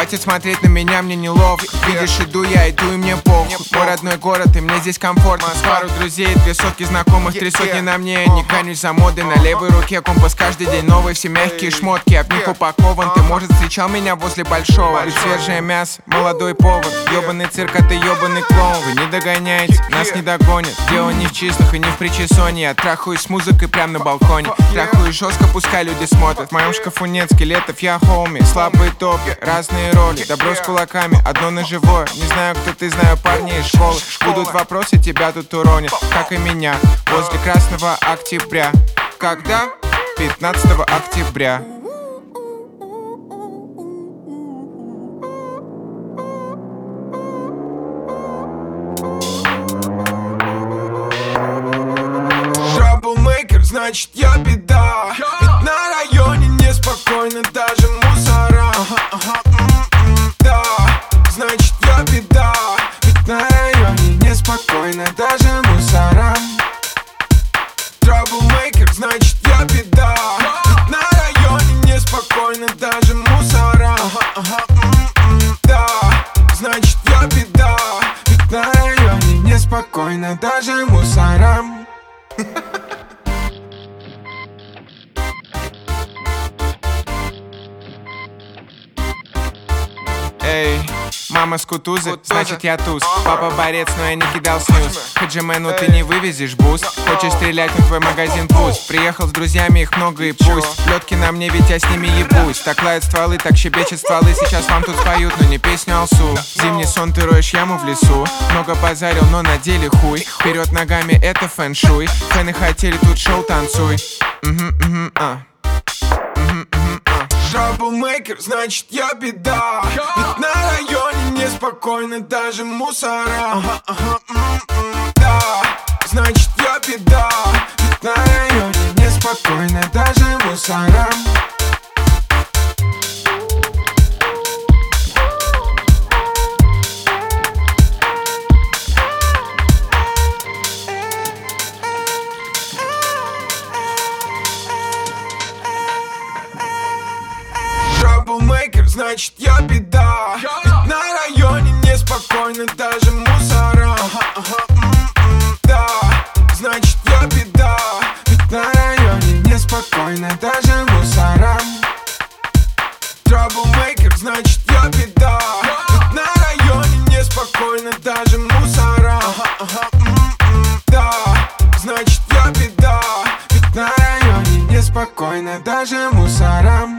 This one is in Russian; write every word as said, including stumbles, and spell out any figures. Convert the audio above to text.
Хватит смотреть на меня, мне неловко. Видишь, иду я, иду и мне похуй. Мой родной город, и мне здесь комфортно. Пару друзей, две сотки знакомых, три сотни на мне. Не гонюсь за модой, на левой руке компас каждый день новый. Все мягкие шмотки, об них упакован. Ты, может, встречал меня возле большого. Ведь свежее мясо, молодой повар. Ёбаный цирк, а ты ёбаный клоун. Вы не догоняете, нас не догонят. Дело не в числах и не в причесоне. Я трахаюсь с музыкой прямо на балконе. Трахаюсь жестко, пускай люди смотрят. В моем шкафу нет скелетов, я хоуми. Слабые топи, разные роли. Добро с кулаками, одно ножевое. Не знаю, кто ты, знаю парни из школы. Будут вопросы, тебя тут уронят, как и меня, возле Красного Октября. Когда? пятнадцатого октября. Траблмейкер, значит я беда. Ведь на районе неспокойно даже мусора. Да, значит я беда. Ведь на районе неспокойно даже мусора. Траблмейкер, значит я беда. Ведь на районе неспокойно даже мусора. Да, значит я беда. Ведь на районе неспокойно даже мусорам. Эй, мама с Кутузы, значит я туз. Папа борец, но я не кидал снюс. Хаджимену ты не вывезешь буст. Хочешь стрелять, на твой магазин пусть. Приехал с друзьями, их много и пусть. Лётки на мне, ведь я с ними ебусь. Так лают стволы, так щебечет стволы. Сейчас вам тут споют, но не песню Алсу. Зимний сон, ты роешь яму в лесу. Много базарил, но на деле хуй. Вперед ногами, это фэн-шуй. Фэны хотели тут шоу, танцуй. Угу, угу, а. Траблмейкер, значит я беда. Ведь на районе неспокойно даже мусора. Да, значит я беда. Ведь на районе неспокойно даже мусора. Траблмейкер, значит я беда. Ведь на районе неспокойно даже мусора. Да, значит я беда. Ведь на районе неспокойно даже мусора. Траблмейкер, значит я беда. Ведь на районе неспокойно даже мусора. Да, значит я беда. Ведь на районе неспокойно даже мусорам.